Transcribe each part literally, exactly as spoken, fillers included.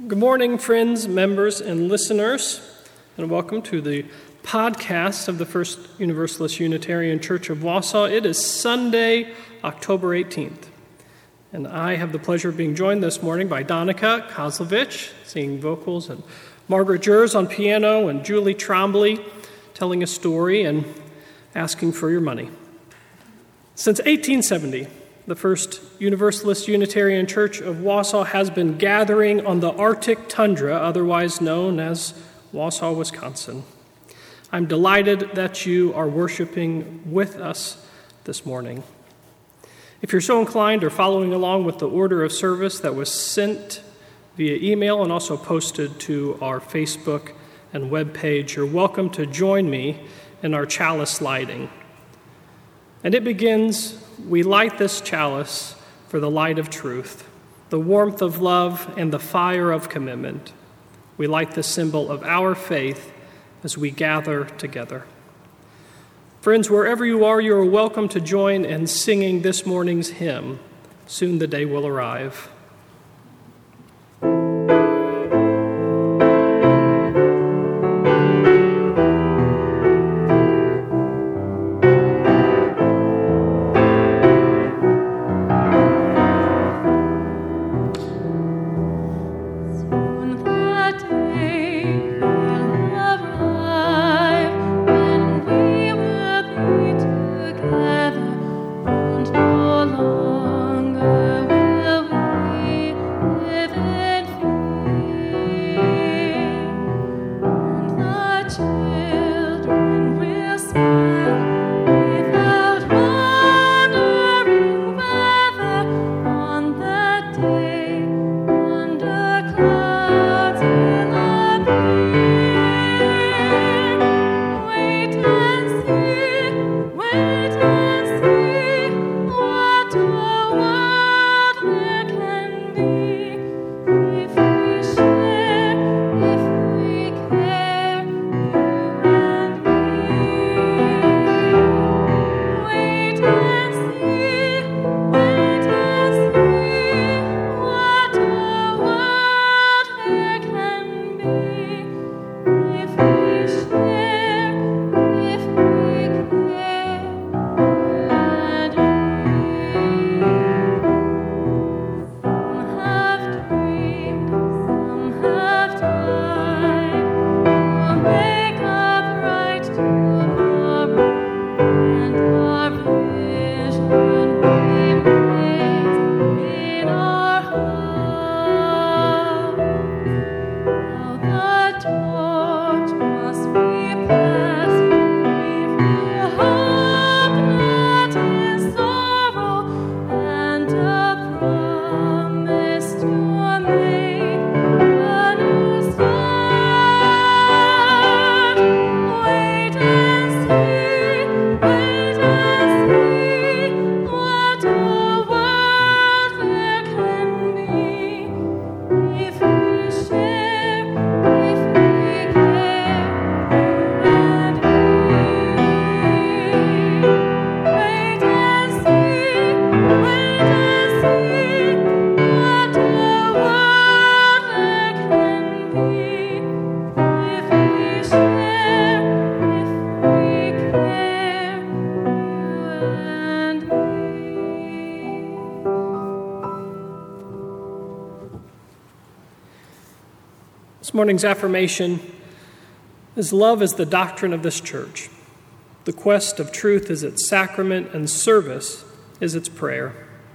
Good morning, friends, members, and listeners, and welcome to the podcast of the First Universalist Unitarian Church of Wausau. It is Sunday, October eighteenth, and I have the pleasure of being joined this morning by Donica Kozlovich, singing vocals, and Margaret Jers on piano, and Julie Trombley telling a story and asking for your money. Since eighteen seventy, the First Universalist Unitarian Church of Wausau has been gathering on the Arctic tundra, otherwise known as Wausau, Wisconsin. I'm delighted that you are worshiping with us this morning. If you're so inclined or following along with the order of service that was sent via email and also posted to our Facebook and web page, you're welcome to join me in our chalice lighting. And it begins, we light this chalice for the light of truth, the warmth of love, and the fire of commitment. We light the symbol of our faith as we gather together. Friends, wherever you are, you are welcome to join in singing this morning's hymn, Soon the Day Will Arrive. This morning's affirmation is love is the doctrine of this church. The quest of truth is its sacrament, and service is its prayer.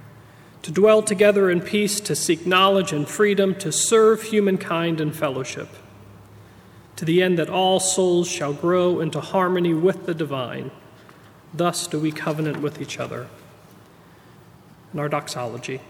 To dwell together in peace, to seek knowledge and freedom, to serve humankind in fellowship, to the end that all souls shall grow into harmony with the divine. Thus do we covenant with each other. In our doxology.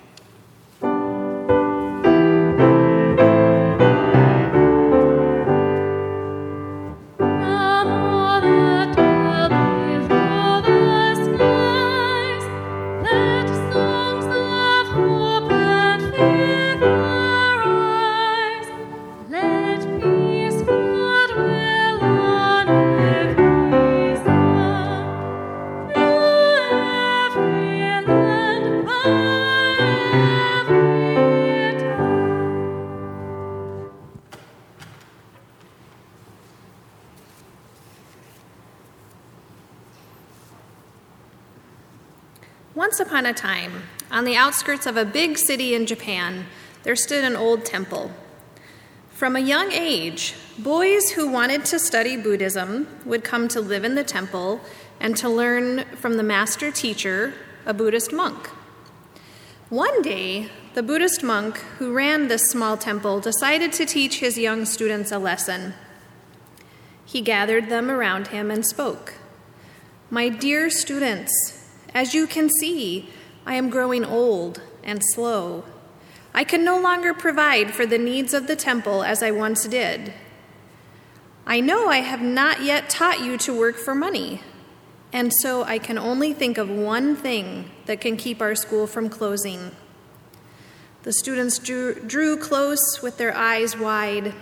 Bye. Once upon a time, on the outskirts of a big city in Japan, there stood an old temple. From a young age, boys who wanted to study Buddhism would come to live in the temple and to learn from the master teacher, a Buddhist monk. One day, the Buddhist monk who ran this small temple decided to teach his young students a lesson. He gathered them around him and spoke. "My dear students, as you can see, I am growing old and slow. I can no longer provide for the needs of the temple as I once did. I know I have not yet taught you to work for money, and so I can only think of one thing that can keep our school from closing." The students drew, drew close with their eyes wide.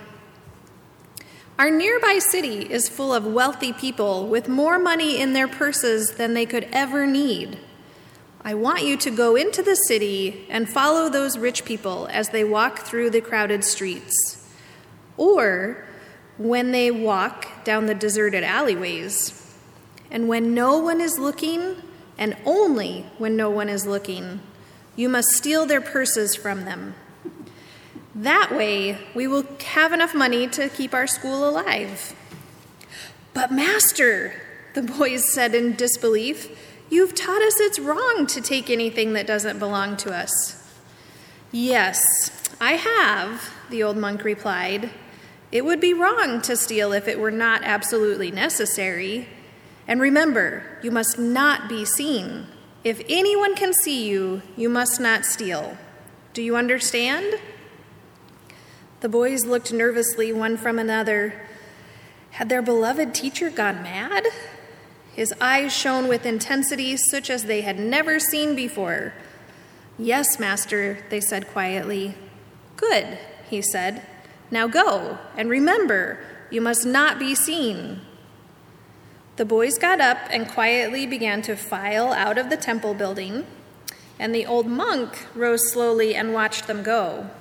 "Our nearby city is full of wealthy people with more money in their purses than they could ever need. I want you to go into the city and follow those rich people as they walk through the crowded streets, or when they walk down the deserted alleyways. And when no one is looking, and only when no one is looking, you must steal their purses from them. That way, we will have enough money to keep our school alive." "But Master," the boys said in disbelief, "you've taught us it's wrong to take anything that doesn't belong to us." "Yes, I have," the old monk replied. "It would be wrong to steal if it were not absolutely necessary. And remember, you must not be seen. If anyone can see you, you must not steal. Do you understand?" The boys looked nervously one from another. Had their beloved teacher gone mad? His eyes shone with intensity such as they had never seen before. "Yes, Master," they said quietly. "Good," he said. "Now go, and remember, you must not be seen." The boys got up and quietly began to file out of the temple building, and the old monk rose slowly and watched them go.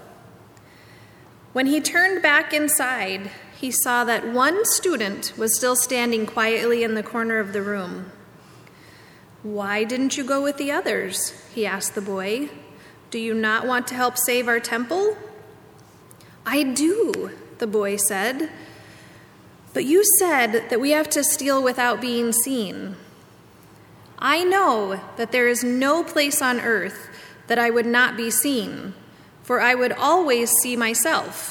When he turned back inside, he saw that one student was still standing quietly in the corner of the room. "Why didn't you go with the others?" he asked the boy. "Do you not want to help save our temple?" "I do," the boy said. "But you said that we have to steal without being seen. I know that there is no place on earth that I would not be seen, for I would always see myself."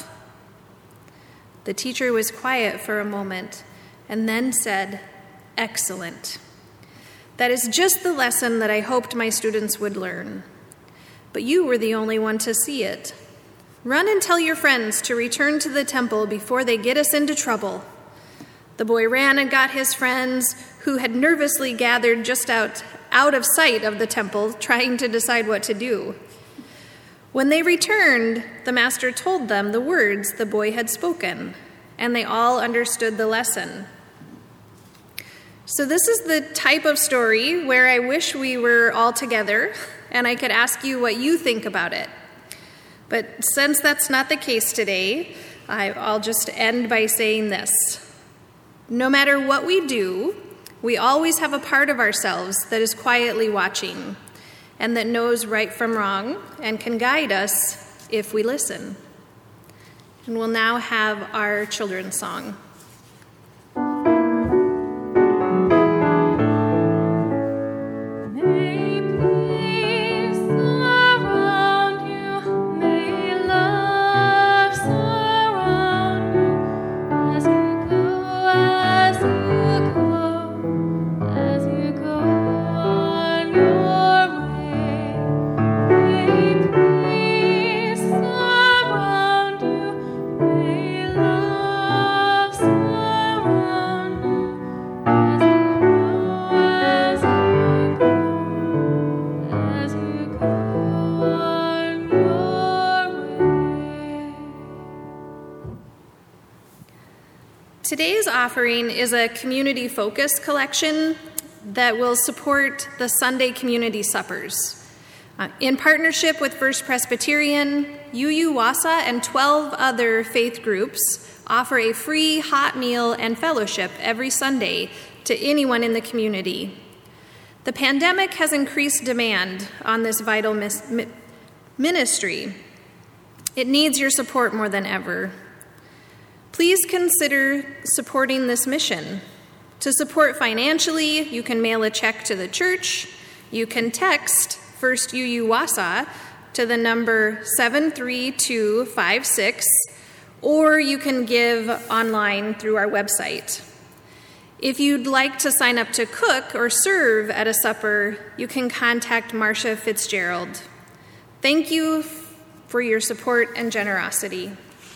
The teacher was quiet for a moment and then said, "Excellent. That is just the lesson that I hoped my students would learn. But you were the only one to see it. Run and tell your friends to return to the temple before they get us into trouble." The boy ran and got his friends, who had nervously gathered just out, out of sight of the temple, trying to decide what to do. When they returned, the master told them the words the boy had spoken, and they all understood the lesson. So this is the type of story where I wish we were all together and I could ask you what you think about it. But since that's not the case today, I, I'll just end by saying this. No matter what we do, we always have a part of ourselves that is quietly watching and that knows right from wrong and can guide us if we listen. And we'll now have our children's song. Today's offering is a community focus collection that will support the Sunday community suppers. Uh, in partnership with First Presbyterian, U U Wausau, and twelve other faith groups offer a free hot meal and fellowship every Sunday to anyone in the community. The pandemic has increased demand on this vital mis- mi- ministry. It needs your support more than ever. Please consider supporting this mission. To support financially, you can mail a check to the church. You can text First U U Wausau to the number seven three two five six, or you can give online through our website. If you'd like to sign up to cook or serve at a supper, you can contact Marcia Fitzgerald. Thank you for your support and generosity.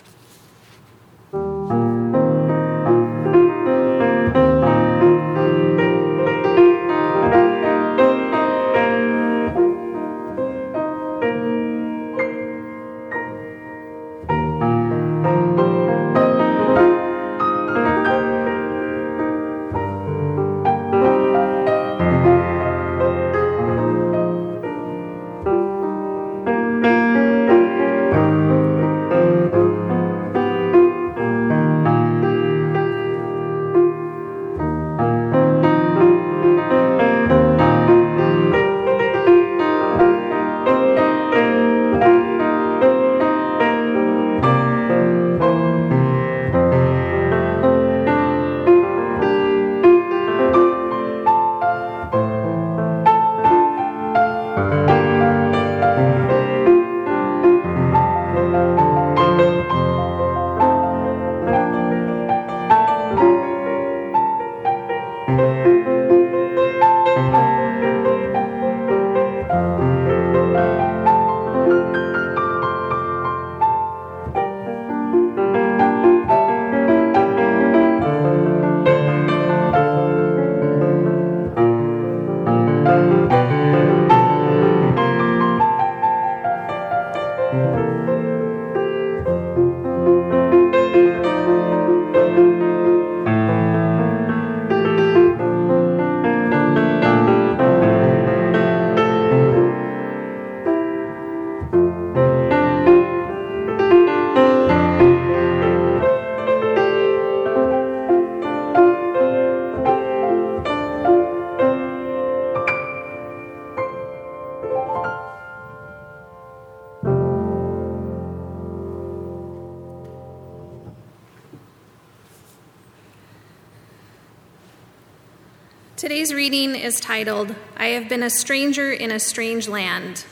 Today's reading is titled, I Have Been a Stranger in a Strange Land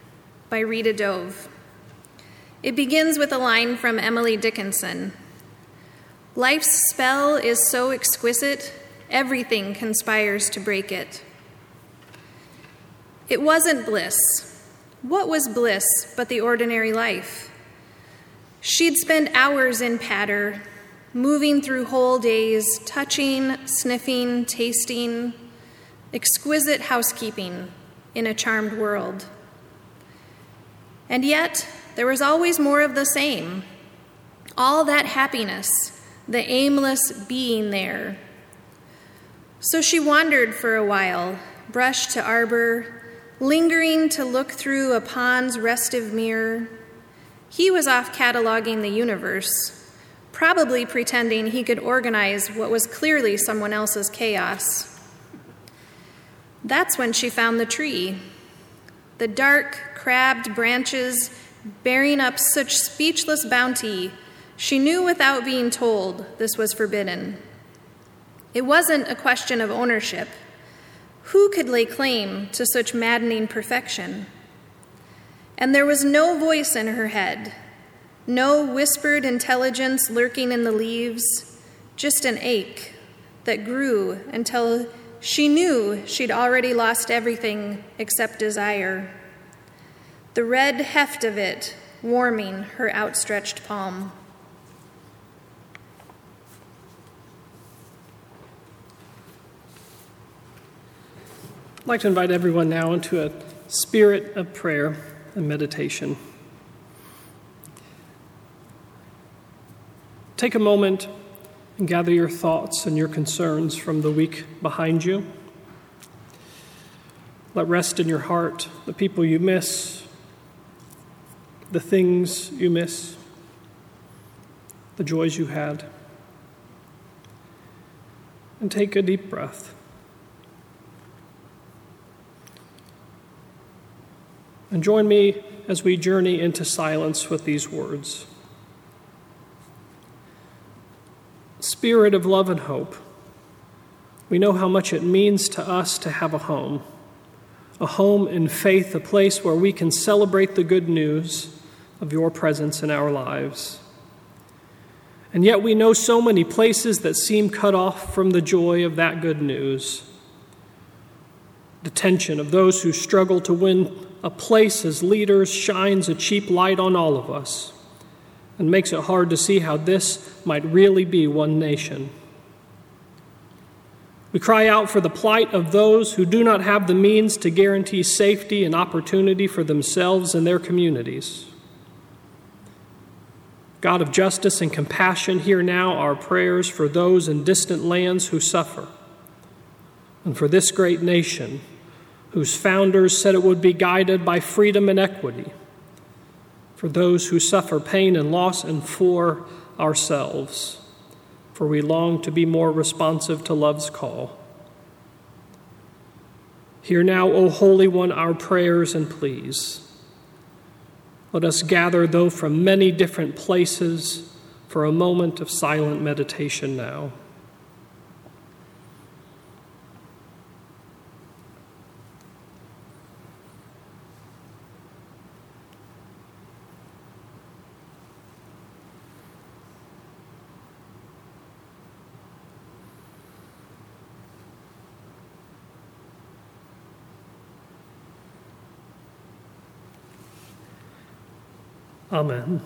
by Rita Dove. It begins with a line from Emily Dickinson. Life's spell is so exquisite, everything conspires to break it. It wasn't bliss. What was bliss but the ordinary life? She'd spend hours in patter, moving through whole days, touching, sniffing, tasting, exquisite housekeeping in a charmed world. And yet, there was always more of the same. All that happiness, the aimless being there. So she wandered for a while, brush to arbor, lingering to look through a pond's restive mirror. He was off cataloging the universe, probably pretending he could organize what was clearly someone else's chaos. That's when she found the tree. The dark, crabbed branches bearing up such speechless bounty, she knew without being told this was forbidden. It wasn't a question of ownership. Who could lay claim to such maddening perfection? And there was no voice in her head, no whispered intelligence lurking in the leaves, just an ache that grew until she knew she'd already lost everything except desire. The red heft of it warming her outstretched palm. I'd like to invite everyone now into a spirit of prayer and meditation. Take a moment and gather your thoughts and your concerns from the week behind you. Let rest in your heart the people you miss, the things you miss, the joys you had. And take a deep breath. And join me as we journey into silence with these words. Spirit of love and hope, we know how much it means to us to have a home, a home in faith, a place where we can celebrate the good news of your presence in our lives. And yet we know so many places that seem cut off from the joy of that good news. The tension of those who struggle to win a place as leaders shines a cheap light on all of us and makes it hard to see how this might really be one nation. We cry out for the plight of those who do not have the means to guarantee safety and opportunity for themselves and their communities. God of justice and compassion, hear now our prayers for those in distant lands who suffer, and for this great nation, whose founders said it would be guided by freedom and equity, for those who suffer pain and loss, and for ourselves, for we long to be more responsive to love's call. Hear now, O Holy One, our prayers and pleas. Let us gather, though from many different places, for a moment of silent meditation now. Amen.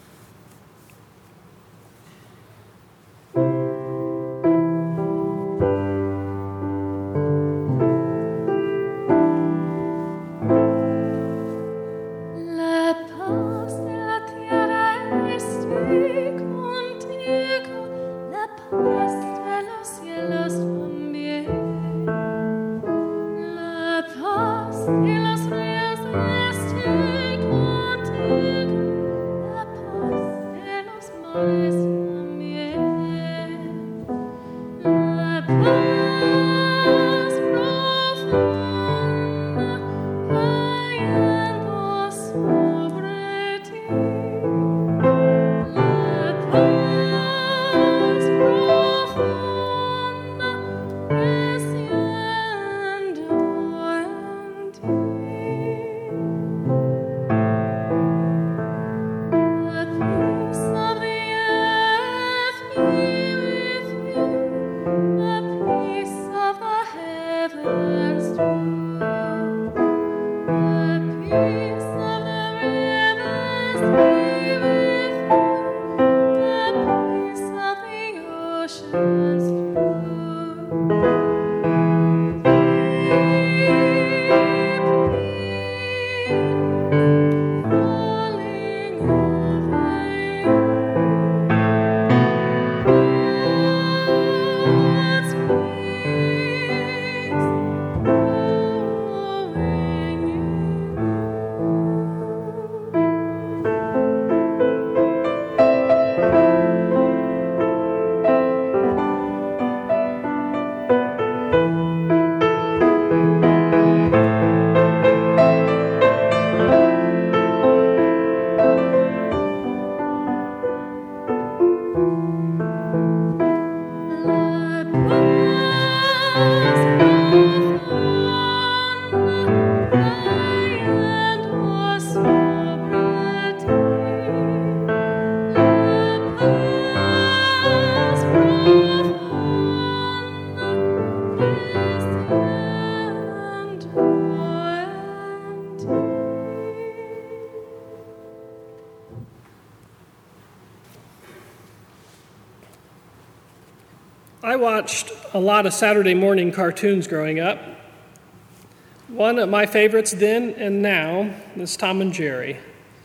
I watched a lot of Saturday morning cartoons growing up. One of my favorites then and now is Tom and Jerry.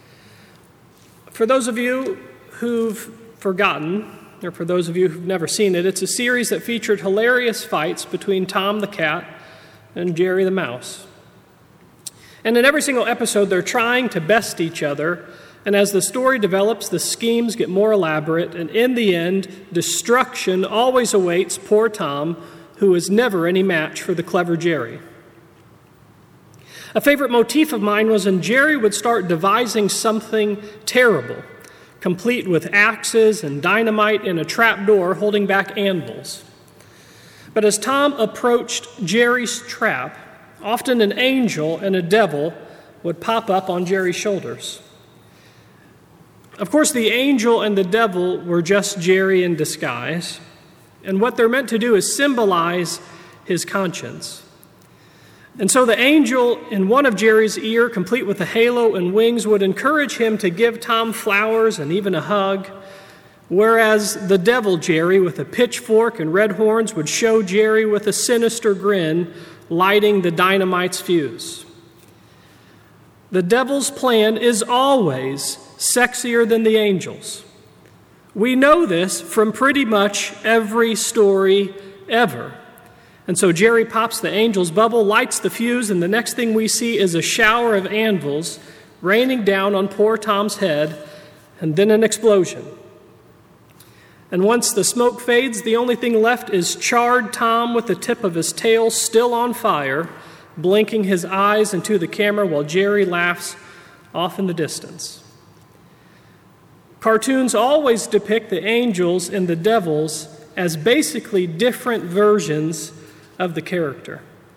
For those of you who've forgotten, or for those of you who've never seen it, it's a series that featured hilarious fights between Tom the cat and Jerry the mouse. And in every single episode, they're trying to best each other. And as the story develops, the schemes get more elaborate, and in the end, destruction always awaits poor Tom, who is never any match for the clever Jerry. A favorite motif of mine was when Jerry would start devising something terrible, complete with axes and dynamite and a trapdoor holding back anvils. But as Tom approached Jerry's trap, often an angel and a devil would pop up on Jerry's shoulders. Of course, the angel and the devil were just Jerry in disguise, and what they're meant to do is symbolize his conscience. And so the angel in one of Jerry's ear, complete with a halo and wings, would encourage him to give Tom flowers and even a hug, whereas the devil Jerry, with a pitchfork and red horns, would show Jerry with a sinister grin, lighting the dynamite's fuse. The devil's plan is always sexier than the angel's. We know this from pretty much every story ever. And so Jerry pops the angel's bubble, lights the fuse, and the next thing we see is a shower of anvils raining down on poor Tom's head, and then an explosion. And once the smoke fades, the only thing left is charred Tom with the tip of his tail still on fire, blinking his eyes into the camera while Jerry laughs off in the distance. Cartoons always depict the angels and the devils as basically different versions of the character.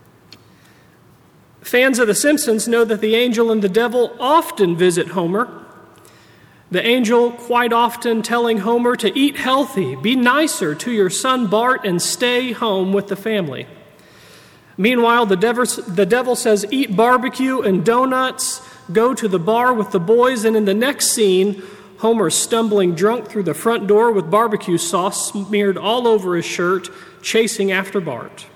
Fans of The Simpsons know that the angel and the devil often visit Homer. The angel quite often telling Homer to eat healthy, be nicer to your son Bart, and stay home with the family. Meanwhile, the devil, the devil says, eat barbecue and donuts, go to the bar with the boys, and in the next scene, Homer's stumbling drunk through the front door with barbecue sauce smeared all over his shirt, chasing after Bart.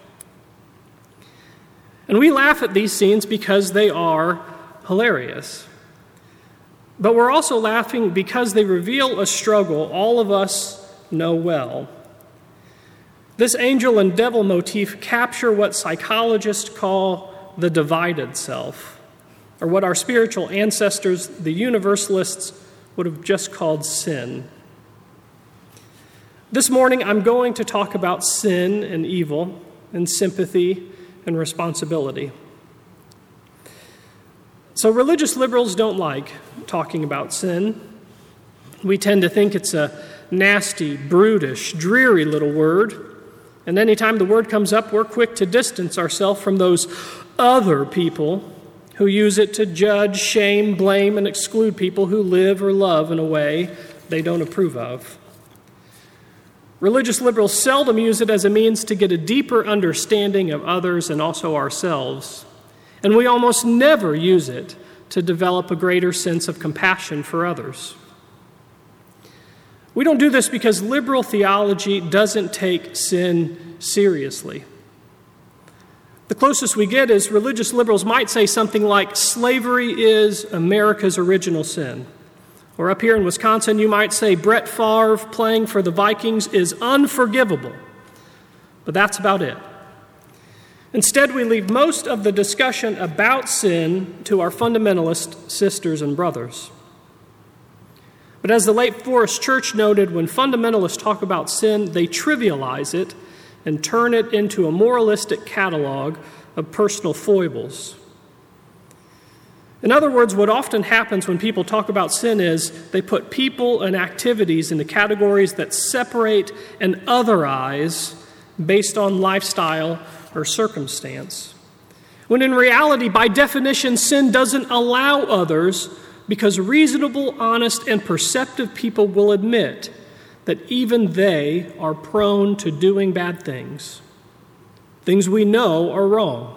And we laugh at these scenes because they are hilarious. But we're also laughing because they reveal a struggle all of us know well. This angel and devil motif capture what psychologists call the divided self, or what our spiritual ancestors, the universalists, would have just called sin. This morning, I'm going to talk about sin and evil and sympathy and responsibility. So religious liberals don't like talking about sin. We tend to think it's a nasty, brutish, dreary little word. And anytime the word comes up, we're quick to distance ourselves from those other people who use it to judge, shame, blame, and exclude people who live or love in a way they don't approve of. Religious liberals seldom use it as a means to get a deeper understanding of others and also ourselves. And we almost never use it to develop a greater sense of compassion for others. We don't do this because liberal theology doesn't take sin seriously. The closest we get is religious liberals might say something like, slavery is America's original sin. Or up here in Wisconsin, you might say Brett Favre playing for the Vikings is unforgivable. But that's about it. Instead, we leave most of the discussion about sin to our fundamentalist sisters and brothers. But as the late Forest Church noted, when fundamentalists talk about sin, they trivialize it and turn it into a moralistic catalog of personal foibles. In other words, what often happens when people talk about sin is they put people and activities into categories that separate and otherize based on lifestyle or circumstance. When in reality, by definition, sin doesn't allow others, because reasonable, honest, and perceptive people will admit that even they are prone to doing bad things, things we know are wrong.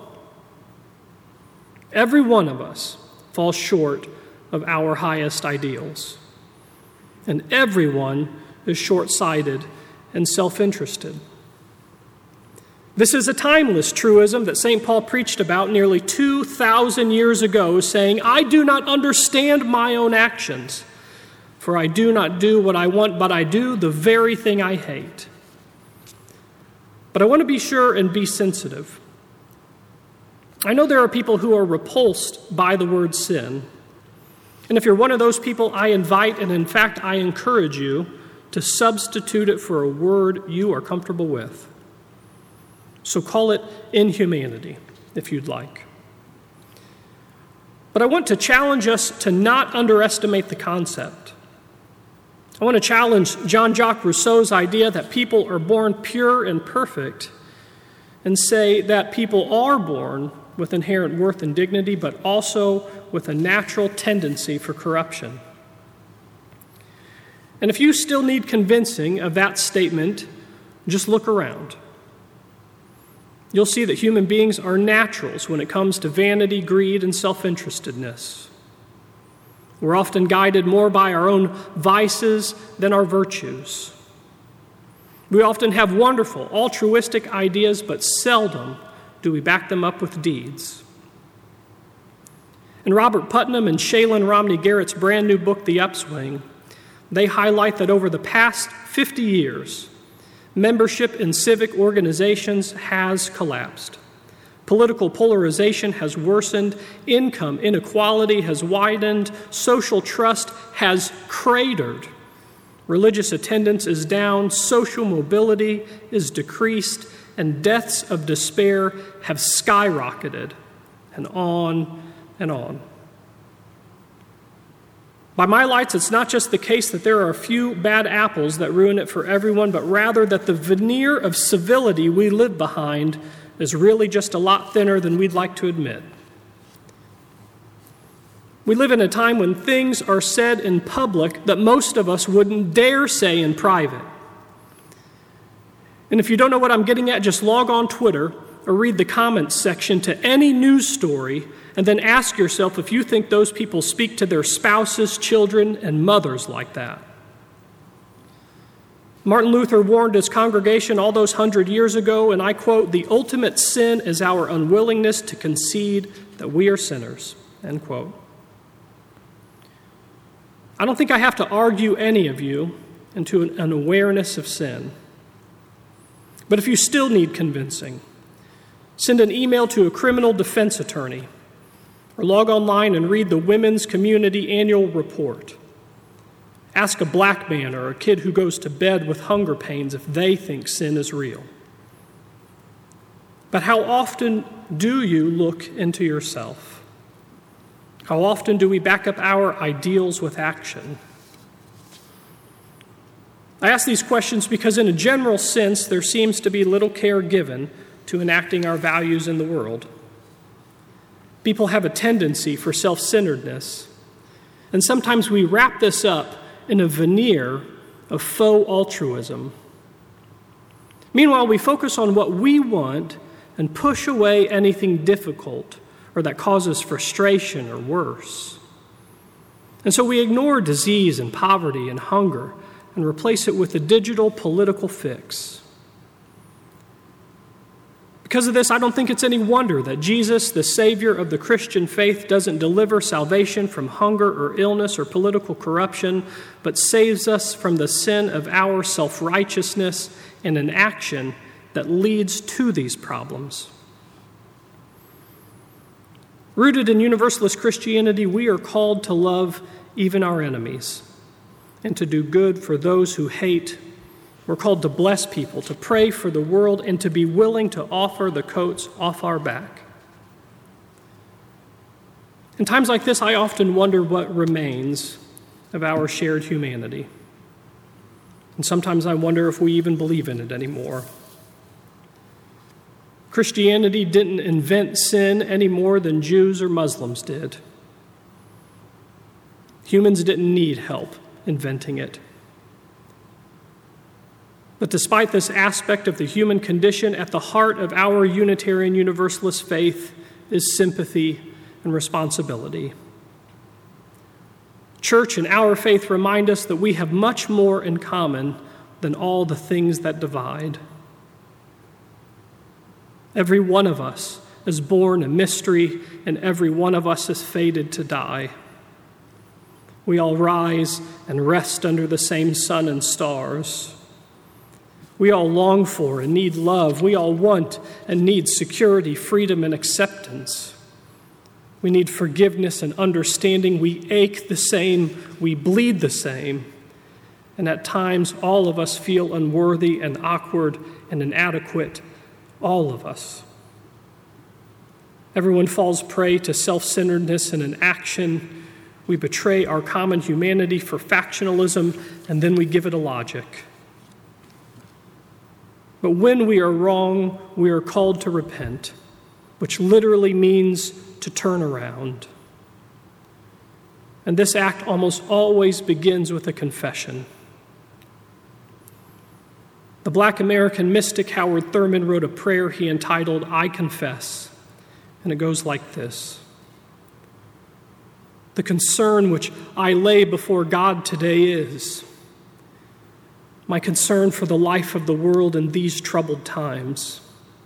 Every one of us falls short of our highest ideals, and everyone is short-sighted and self-interested. This is a timeless truism that Saint Paul preached about nearly two thousand years ago, saying, I do not understand my own actions, for I do not do what I want, but I do the very thing I hate. But I want to be sure and be sensitive. I know there are people who are repulsed by the word sin. And if you're one of those people, I invite, and in fact, I encourage you to substitute it for a word you are comfortable with. So call it inhumanity, if you'd like. But I want to challenge us to not underestimate the concept. I want to challenge Jean-Jacques Rousseau's idea that people are born pure and perfect and say that people are born with inherent worth and dignity, but also with a natural tendency for corruption. And if you still need convincing of that statement, just look around. You'll see that human beings are naturals when it comes to vanity, greed, and self-interestedness. We're often guided more by our own vices than our virtues. We often have wonderful, altruistic ideas, but seldom do we back them up with deeds. In Robert Putnam and Shaylin Romney Garrett's brand new book, The Upswing, they highlight that over the past fifty years, membership in civic organizations has collapsed. Political polarization has worsened. Income inequality has widened. Social trust has cratered. Religious attendance is down. Social mobility is decreased. And deaths of despair have skyrocketed. And on and on. By my lights, it's not just the case that there are a few bad apples that ruin it for everyone, but rather that the veneer of civility we live behind is really just a lot thinner than we'd like to admit. We live in a time when things are said in public that most of us wouldn't dare say in private. And if you don't know what I'm getting at, just log on Twitter or read the comments section to any news story and then ask yourself if you think those people speak to their spouses, children, and mothers like that. Martin Luther warned his congregation all those hundred years ago, and I quote, "The ultimate sin is our unwillingness to concede that we are sinners," end quote. I don't think I have to argue any of you into an, an awareness of sin. But if you still need convincing, send an email to a criminal defense attorney or log online and read the Women's Community Annual Report. Ask a black man or a kid who goes to bed with hunger pains if they think sin is real. But how often do you look into yourself? How often do we back up our ideals with action? I ask these questions because in a general sense, there seems to be little care given to enacting our values in the world. People have a tendency for self-centeredness, and sometimes we wrap this up in a veneer of faux altruism. Meanwhile, we focus on what we want and push away anything difficult or that causes frustration or worse. And so we ignore disease and poverty and hunger and replace it with a digital political fix. Because of this, I don't think it's any wonder that Jesus, the Savior of the Christian faith, doesn't deliver salvation from hunger or illness or political corruption, but saves us from the sin of our self-righteousness and an action that leads to these problems. Rooted in Universalist Christianity, we are called to love even our enemies and to do good for those who hate. We're called to bless people, to pray for the world, and to be willing to offer the coats off our back. In times like this, I often wonder what remains of our shared humanity. And sometimes I wonder if we even believe in it anymore. Christianity didn't invent sin any more than Jews or Muslims did. Humans didn't need help inventing it. But despite this aspect of the human condition, at the heart of our Unitarian Universalist faith is sympathy and responsibility. Church and our faith remind us that we have much more in common than all the things that divide. Every one of us is born a mystery, and every one of us is fated to die. We all rise and rest under the same sun and stars. We all long for and need love. We all want and need security, freedom, and acceptance. We need forgiveness and understanding. We ache the same. We bleed the same. And at times, all of us feel unworthy and awkward and inadequate. All of us. Everyone falls prey to self-centeredness and inaction. We betray our common humanity for factionalism, and then we give it a logic. But when we are wrong, we are called to repent, which literally means to turn around. And this act almost always begins with a confession. The Black American mystic Howard Thurman wrote a prayer he entitled, "I Confess," and it goes like this. The concern which I lay before God today is my concern for the life of the world in these troubled times.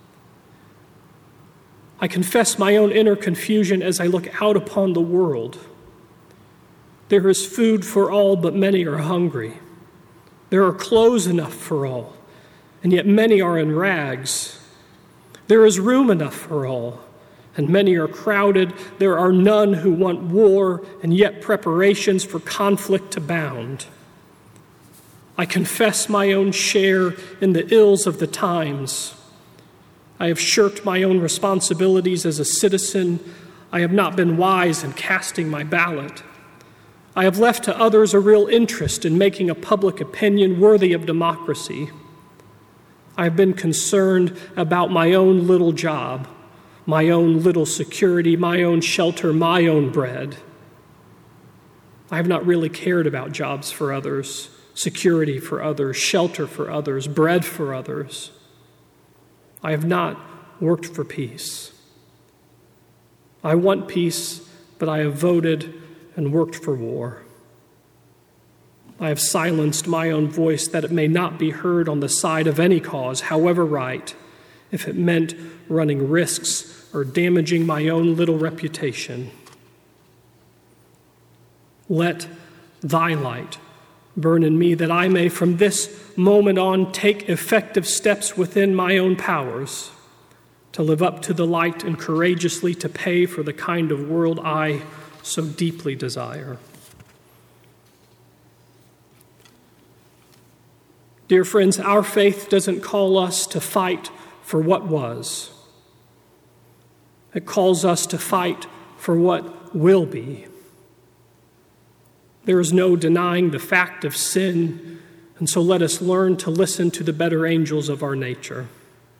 I confess my own inner confusion as I look out upon the world. There is food for all, but many are hungry. There are clothes enough for all, and yet many are in rags. There is room enough for all, and many are crowded. There are none who want war, and yet preparations for conflict abound. I confess my own share in the ills of the times. I have shirked my own responsibilities as a citizen. I have not been wise in casting my ballot. I have left to others a real interest in making a public opinion worthy of democracy. I have been concerned about my own little job, my own little security, my own shelter, my own bread. I have not really cared about jobs for others, security for others, shelter for others, bread for others. I have not worked for peace. I want peace, but I have voted and worked for war. I have silenced my own voice that it may not be heard on the side of any cause, however right, if it meant running risks or damaging my own little reputation. Let thy light burn in me, that I may from this moment on take effective steps within my own powers to live up to the light and courageously to pay for the kind of world I so deeply desire. Dear friends, our faith doesn't call us to fight for what was. It calls us to fight for what will be. There is no denying the fact of sin, and so let us learn to listen to the better angels of our nature.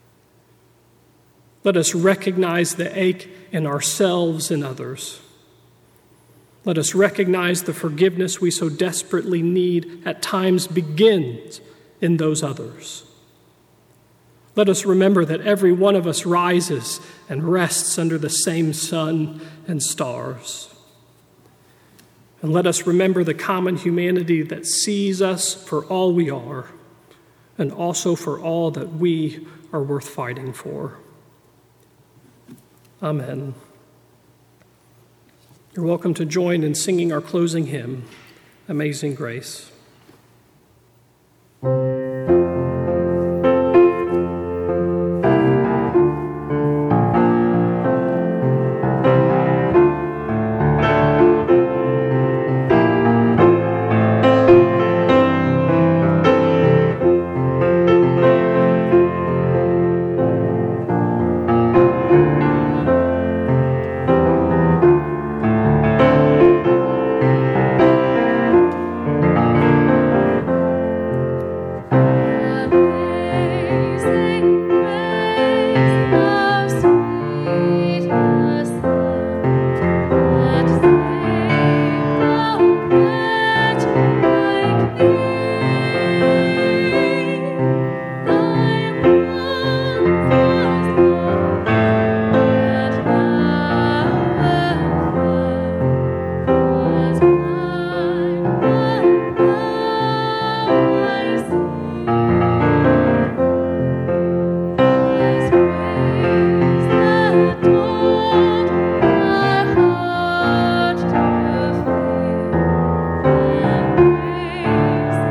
Let us recognize the ache in ourselves and others. Let us recognize the forgiveness we so desperately need at times begins in those others. Let us remember that every one of us rises and rests under the same sun and stars. And let us remember the common humanity that sees us for all we are, and also for all that we are worth fighting for. Amen. You're welcome to join in singing our closing hymn, Amazing Grace. Praise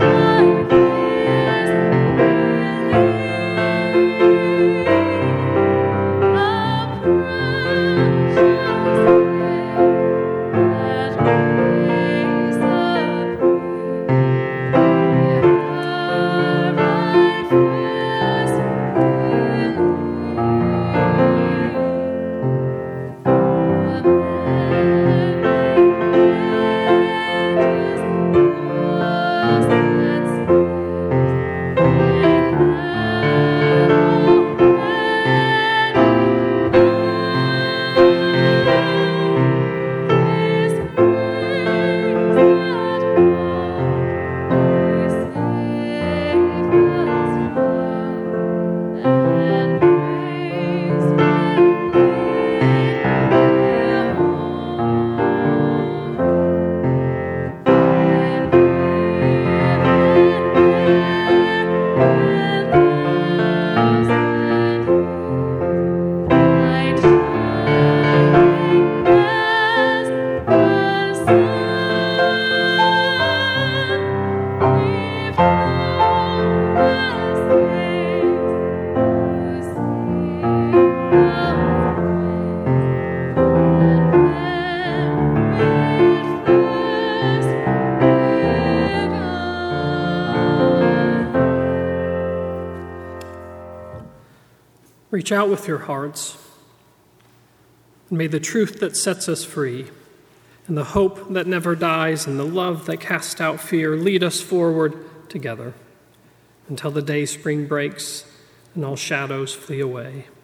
Reach out with your hearts, and may the truth that sets us free, and the hope that never dies, and the love that casts out fear lead us forward together until the day spring breaks and all shadows flee away.